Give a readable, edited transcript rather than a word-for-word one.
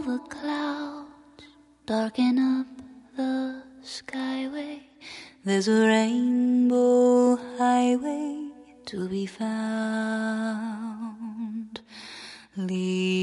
the clouds darken up the skyway. There's a rainbow highway to be found. Leave